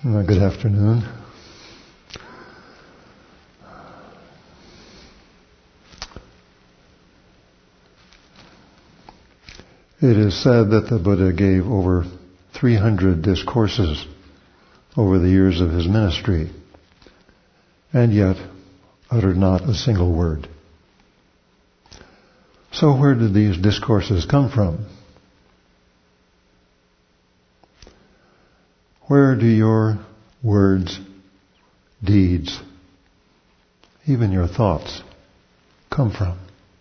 Good afternoon. It is said that the Buddha gave over 300 discourses over the years of his ministry, and yet uttered not a single word. So where did these discourses come from? Where do your words, deeds, even your thoughts, come from?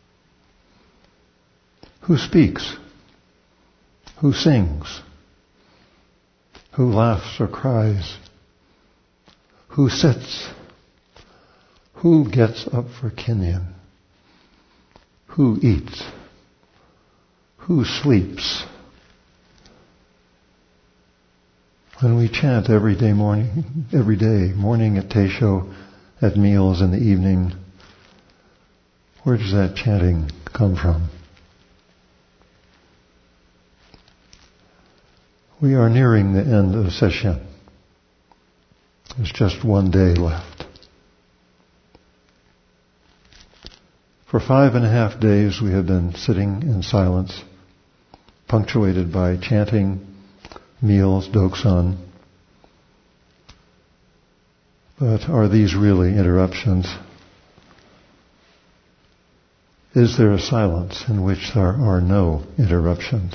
Who speaks? Who sings? Who laughs or cries? Who sits? Who gets up for kinyan? Who eats? Who sleeps? When we chant every day, morning at Teisho, at meals in the evening, where does that chanting come from? We are nearing the end of Sesshin. There's just one day left. For 5.5 days we have been sitting in silence, punctuated by chanting, meals, Doksan. But are these really interruptions? Is there a silence in which there are no interruptions?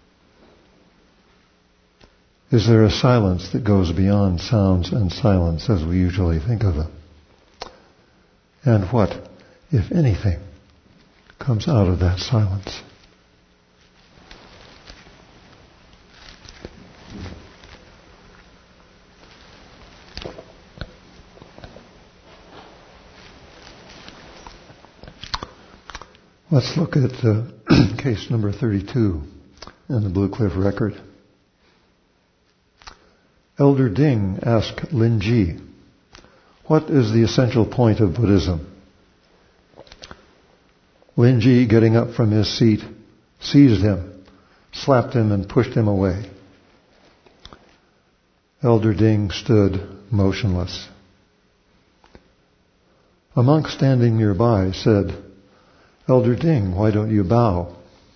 Is there a silence that goes beyond sounds and silence as we usually think of them? And what, if anything, comes out of that silence? Let's look at case number 32 in the Blue Cliff record. Elder Ding asked Linji, "What is the essential point of Buddhism?" Linji, getting up from his seat, seized him, slapped him, and pushed him away. Elder Ding stood motionless. A monk standing nearby said, "Elder Ding, why don't you bow?"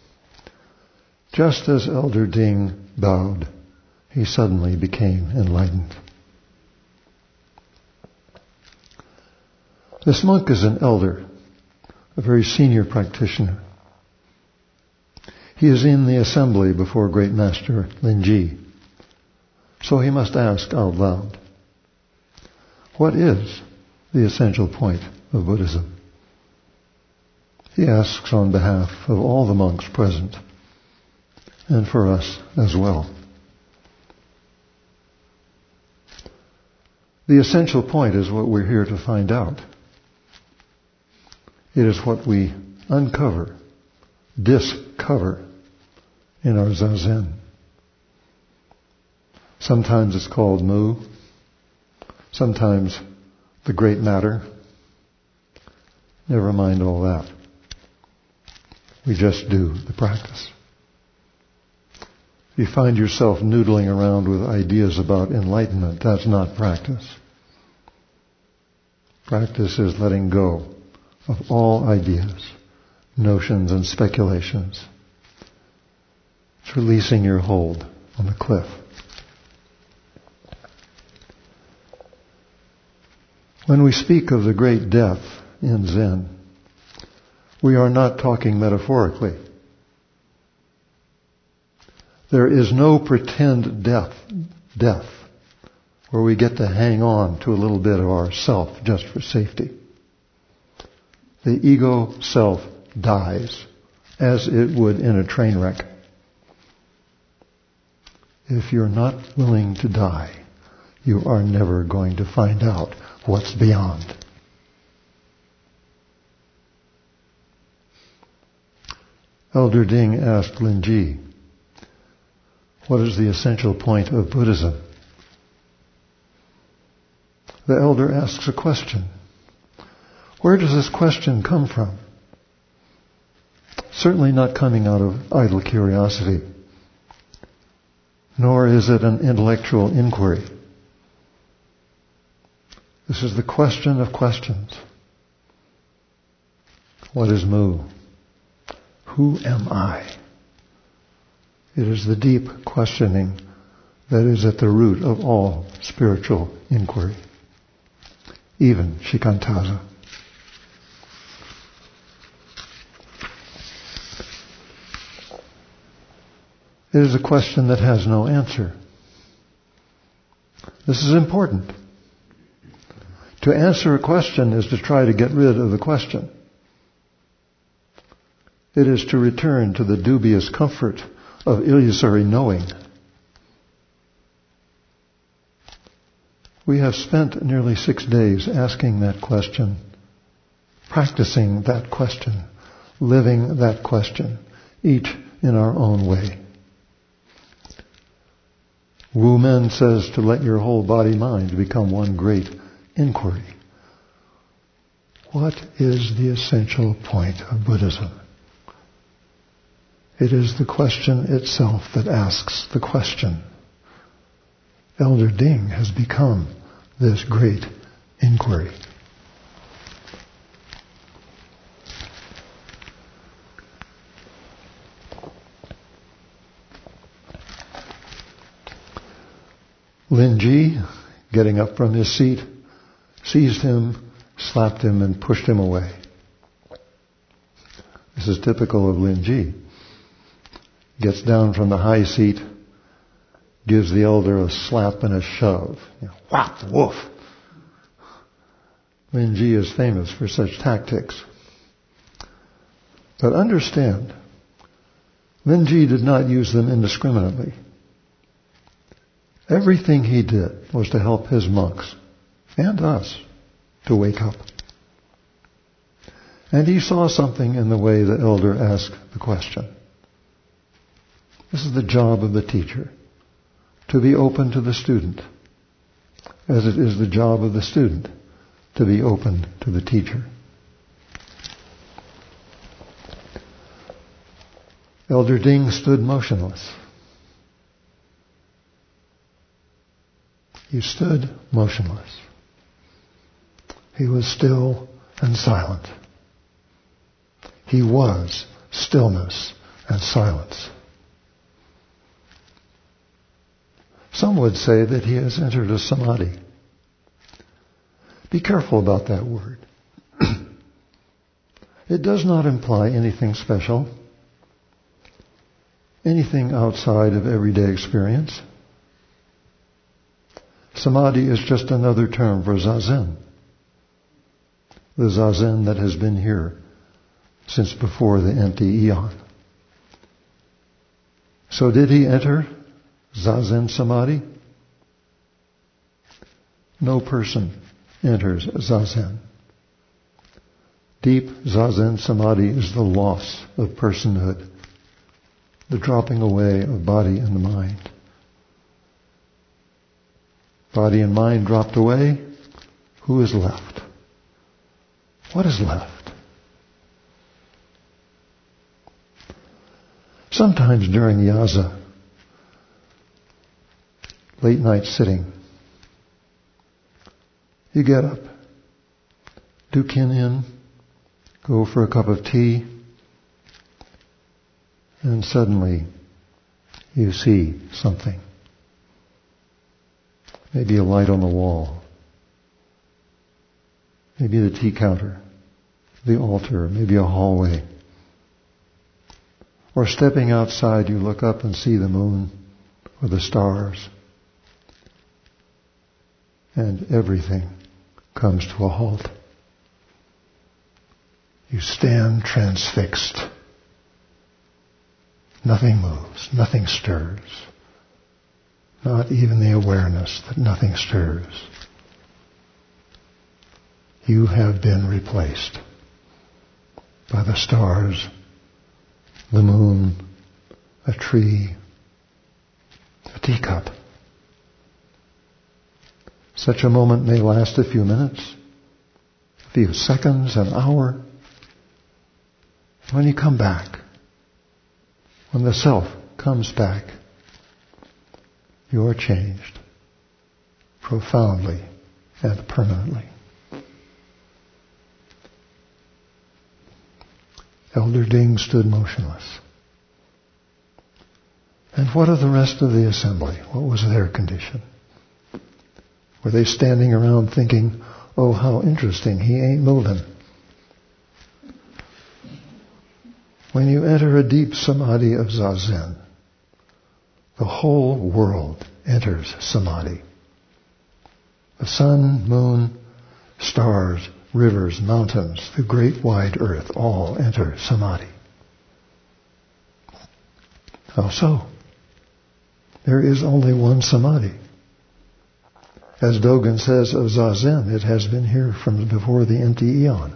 Just as Elder Ding bowed, he suddenly became enlightened. This monk is an elder, a very senior practitioner. He is in the assembly before Great Master Linji, so he must ask out loud, what is the essential point of Buddhism? He asks on behalf of all the monks present, and for us as well. The essential point is what we're here to find out. It is what we uncover, discover in our Zazen. Sometimes it's called Mu, sometimes the great matter. Never mind all that. We just do the practice. If you find yourself noodling around with ideas about enlightenment, that's not practice. Practice is letting go of all ideas, notions, and speculations. It's releasing your hold on the cliff. When we speak of the great death in Zen, we are not talking metaphorically. There is no pretend death, where we get to hang on to a little bit of ourself just for safety. The ego self dies, as it would in a train wreck. If you're not willing to die, you are never going to find out what's beyond. Elder Ding asked Linji, what is the essential point of Buddhism? The elder asks a question. Where does this question come from? Certainly not coming out of idle curiosity, nor is it an intellectual inquiry. This is the question of questions. What is Mu? Who am I? It is the deep questioning that is at the root of all spiritual inquiry, even Shikantaza. It is a question that has no answer. This is important. To answer a question is to try to get rid of the question. It is to return to the dubious comfort of illusory knowing. We have spent nearly 6 days asking that question, practicing that question, living that question, each in our own way. Wu Men says to let your whole body-mind become one great inquiry. What is the essential point of Buddhism? It is the question itself that asks the question. Elder Ding has become this great inquiry. Lin Ji, getting up from his seat, seized him, slapped him, and pushed him away. This is typical of Lin Ji. Gets down from the high seat, gives the elder a slap and a shove. Whap, woof. Lin Ji is famous for such tactics. But understand, Lin Ji did not use them indiscriminately. Everything he did was to help his monks and us to wake up. And he saw something in the way the elder asked the question. This is the job of the teacher, to be open to the student, as it is the job of the student to be open to the teacher. Elder Ding stood motionless. He stood motionless. He was still and silent. He was stillness and silence. Some would say that he has entered a samadhi. Be careful about that word. It does not imply anything special, anything outside of everyday experience. Samadhi is just another term for zazen. The zazen that has been here since before the empty eon. So did he enter Zazen Samadhi? No person enters Zazen. Deep Zazen Samadhi is the loss of personhood, the dropping away of body and mind. Body and mind dropped away, who is left? What is left? Sometimes during Yaza, late night sitting, you get up, do kin-in, go for a cup of tea, and suddenly you see something. Maybe a light on the wall. Maybe the tea counter, the altar, maybe a hallway. Or stepping outside, you look up and see the moon or the stars. And everything comes to a halt. You stand transfixed. Nothing moves, nothing stirs. Not even the awareness that nothing stirs. You have been replaced by the stars, the moon, a tree, a teacup. Such a moment may last a few minutes, a few seconds, an hour. When you come back, when the self comes back, you are changed profoundly and permanently. Elder Ding stood motionless. And what of the rest of the assembly? What was their condition? Were they standing around thinking, oh, how interesting, he ain't moving? When you enter a deep samadhi of zazen, the whole world enters samadhi. The sun, moon, stars, rivers, mountains, the great wide earth all enter samadhi. How so? There is only one samadhi. As Dogen says of zazen, it has been here from before the empty eon.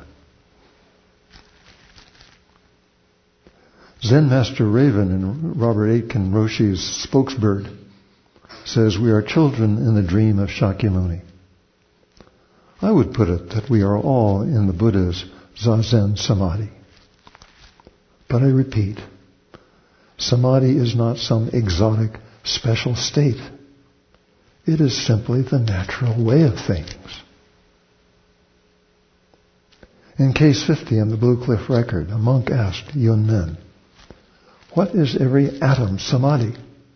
Zen Master Raven in Robert Aitken Roshi's Spokesbird says we are children in the dream of Shakyamuni. I would put it that we are all in the Buddha's zazen samadhi. But I repeat, samadhi is not some exotic, special state. It is simply the natural way of things. In case 50 in the Blue Cliff Record, a monk asked Yun Men, what is every atom samadhi?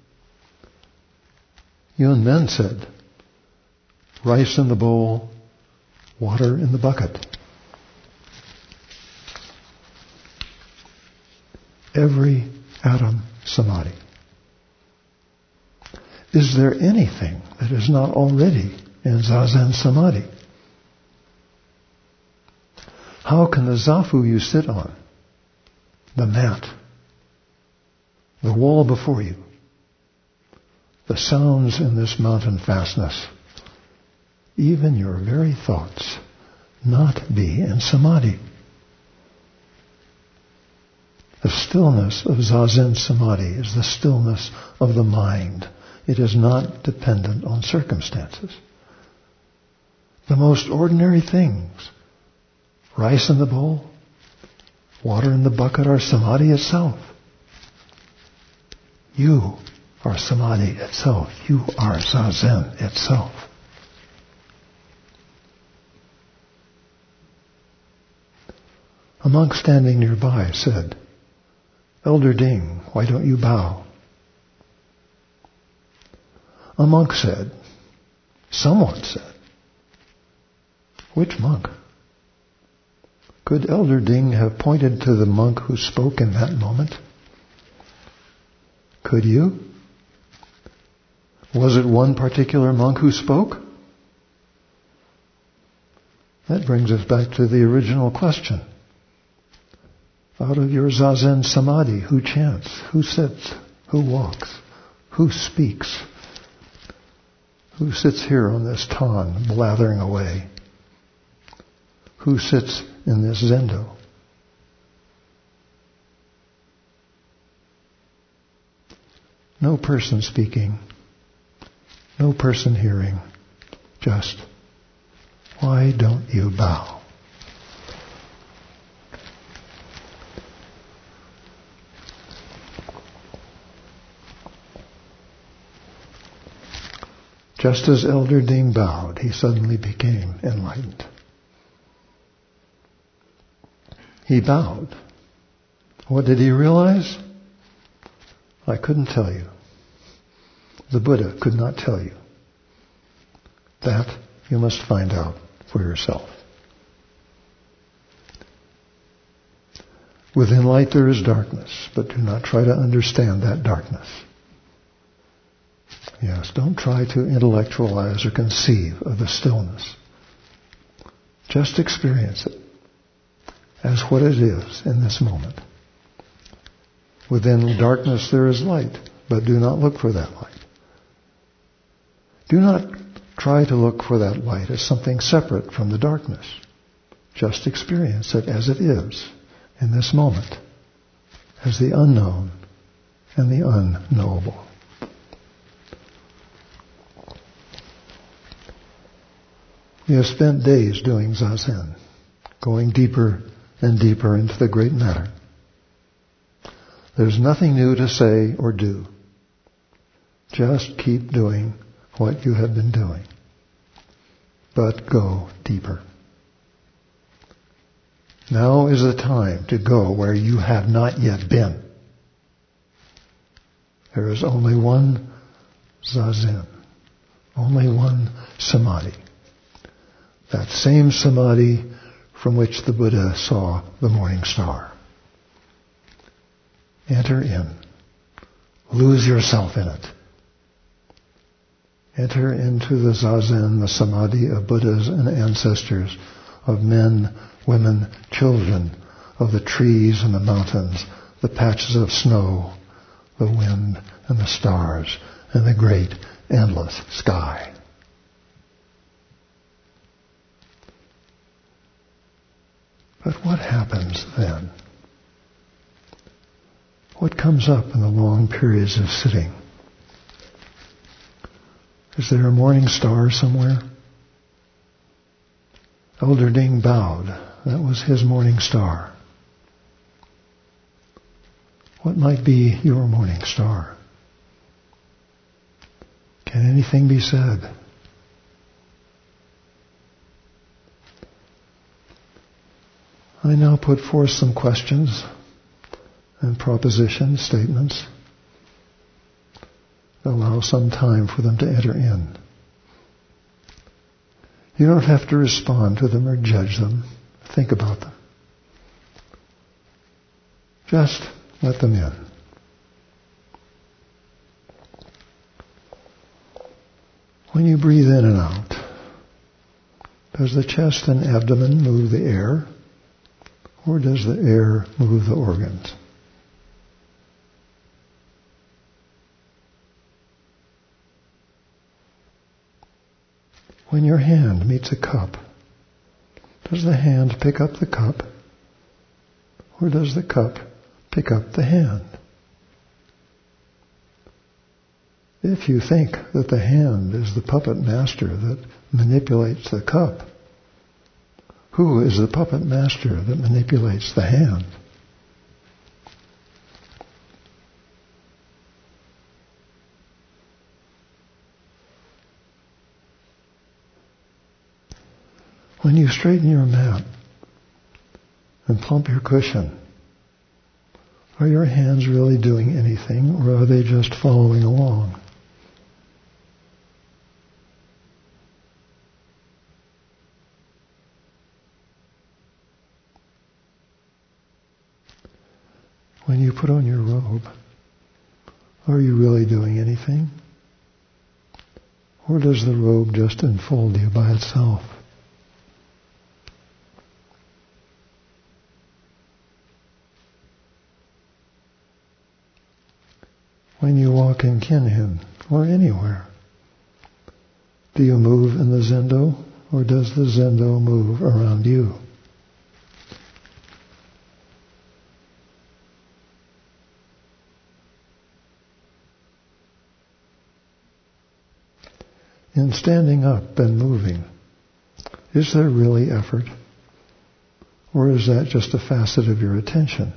Yun Men said, rice in the bowl, water in the bucket. Every atom samadhi. Is there anything that is not already in zazen samadhi? How can the zafu you sit on, the mat, the wall before you, the sounds in this mountain fastness, even your very thoughts, not be in samadhi? The stillness of zazen samadhi is the stillness of the mind. It is not dependent on circumstances. The most ordinary things, rice in the bowl, water in the bucket, are samadhi itself. You are samadhi itself. You are zazen itself. A monk standing nearby said, Elder Ding, why don't you bow? A monk said, someone said. Which monk? Could Elder Ding have pointed to the monk who spoke in that moment? Could you? Was it one particular monk who spoke? That brings us back to the original question. Out of your zazen samadhi, who chants, who sits, who walks, who speaks? Who sits here on this ton blathering away? Who sits in this zendo? No person speaking, no person hearing, just, why don't you bow? Just as Elder Ding bowed, he suddenly became enlightened. He bowed. What did he realize? I couldn't tell you. The Buddha could not tell you. That you must find out for yourself. Within light there is darkness, but do not try to understand that darkness. Yes, don't try to intellectualize or conceive of the stillness. Just experience it as what it is in this moment. Within darkness there is light, but do not look for that light. Do not try to look for that light as something separate from the darkness. Just experience it as it is in this moment, as the unknown and the unknowable. We have spent days doing zazen, going deeper and deeper into the great matter. There's nothing new to say or do. Just keep doing what you have been doing. but go deeper. Now is the time to go where you have not yet been. There is only one zazen, only one samadhi. That same samadhi from which the Buddha saw the morning star. Enter in. Lose yourself in it. Enter into the zazen, the samadhi of Buddhas and ancestors, of men, women, children, of the trees and the mountains, the patches of snow, the wind and the stars, and the great endless sky. But what happens then? What comes up in the long periods of sitting? Is there a morning star somewhere? Elder Ding bowed. That was his morning star. What might be your morning star? Can anything be said? I now put forth some questions and propositions, statements. Allow some time for them to enter in. You don't have to respond to them or judge them. Think about them. Just let them in. When you breathe in and out, does the chest and abdomen move the air, or does the air move the organs? When your hand meets a cup, does the hand pick up the cup, or does the cup pick up the hand? If you think that the hand is the puppet master that manipulates the cup, who is the puppet master that manipulates the hand? When you straighten your mat and plump your cushion, are your hands really doing anything, or are they just following along? When you put on your robe, are you really doing anything? Or does the robe just enfold you by itself? When you walk in Kinhin, or anywhere, do you move in the zendo, or does the zendo move around you? In standing up and moving, is there really effort? Or is that just a facet of your attention?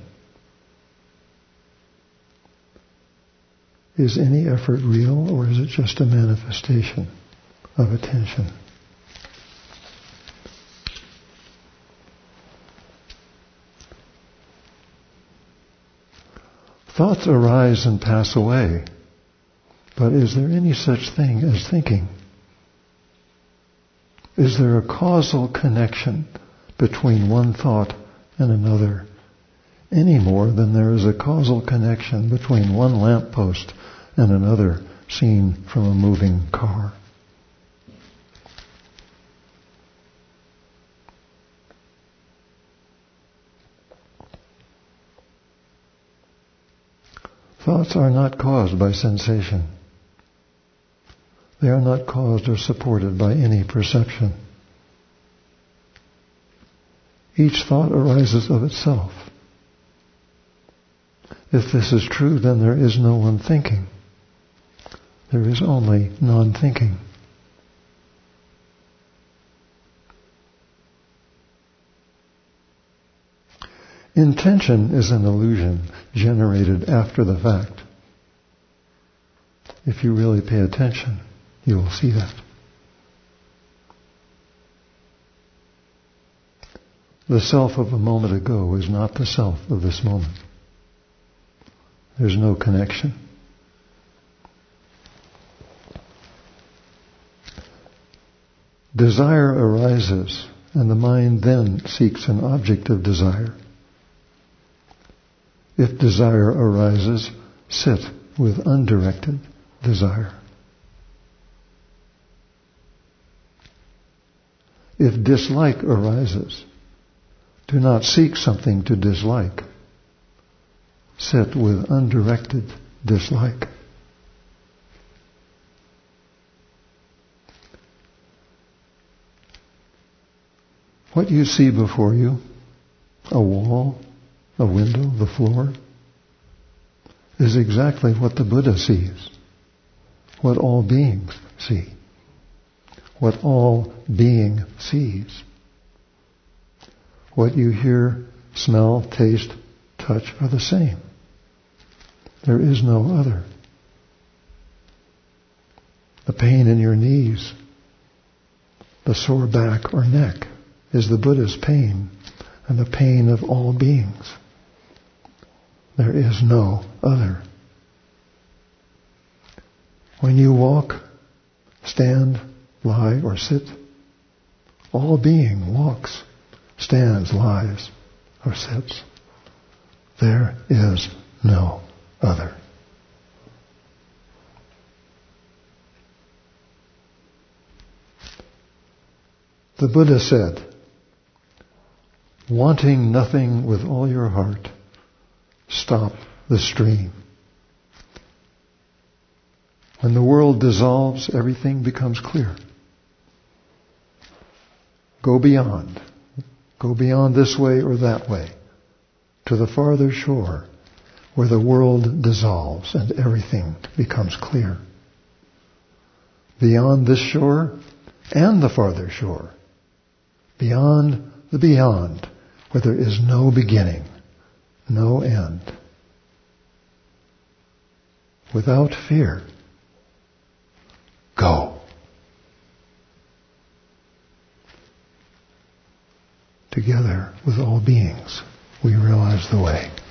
Is any effort real, or is it just a manifestation of attention? Thoughts arise and pass away, but is there any such thing as thinking? Is there a causal connection between one thought and another, any more than there is a causal connection between one lamppost and another seen from a moving car? Thoughts are not caused by sensation. They are not caused or supported by any perception. Each thought arises of itself. If this is true, then there is no one thinking. There is only non-thinking. Intention is an illusion generated after the fact. If you really pay attention, you will see that. The self of a moment ago is not the self of this moment. There's no connection. Desire arises, and the mind then seeks an object of desire. If desire arises, sit with undirected desire. If dislike arises, do not seek something to dislike. Sit with undirected dislike. What you see before you, a wall, a window, the floor, is exactly what the Buddha sees, what all beings see, what all being sees. What you hear, smell, taste, touch are the same. There is no other. The pain in your knees, the sore back or neck, is the Buddha's pain and the pain of all beings. There is no other. When you walk, stand, lie, or sit, all being walks, stands, lies, or sits. There is no other. The Buddha said, wanting nothing with all your heart, stop the stream. When the world dissolves, everything becomes clear. Go beyond. Go beyond this way or that way, to the farther shore, where the world dissolves and everything becomes clear. Beyond this shore and the farther shore, beyond the beyond, where there is no beginning, no end. Without fear, go. Together with all beings, we realize the way.